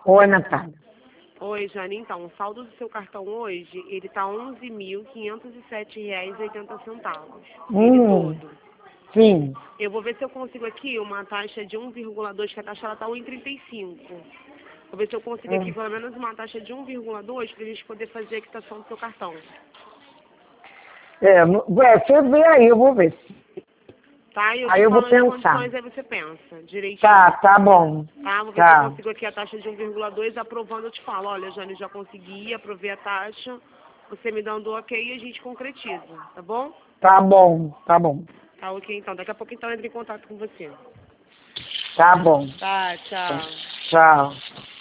Oi, Natália. Oi, Jane. Então, o saldo do seu cartão hoje, ele tá R$ 11.507,80. Ele todo. Sim. Eu vou ver se eu consigo aqui uma taxa de 1,2, que a taxa ela tá 1,35. Vou ver se eu consigo aqui pelo menos uma taxa de 1,2 para a gente poder fazer a quitação do seu cartão. Você vê aí, eu vou ver. Tá? Aí eu vou as pensar. condições, aí você pensa direitinho. Tá bom. Tá? Vou ver se eu consigo aqui a taxa de 1,2, aprovando eu te falo, olha, Jane, já consegui, aprovei a taxa, você me dando ok e a gente concretiza, tá bom? Tá bom. Tá ok, então. Daqui a pouco então eu entro em contato com você. Tá bom. Tá, tchau. Tchau.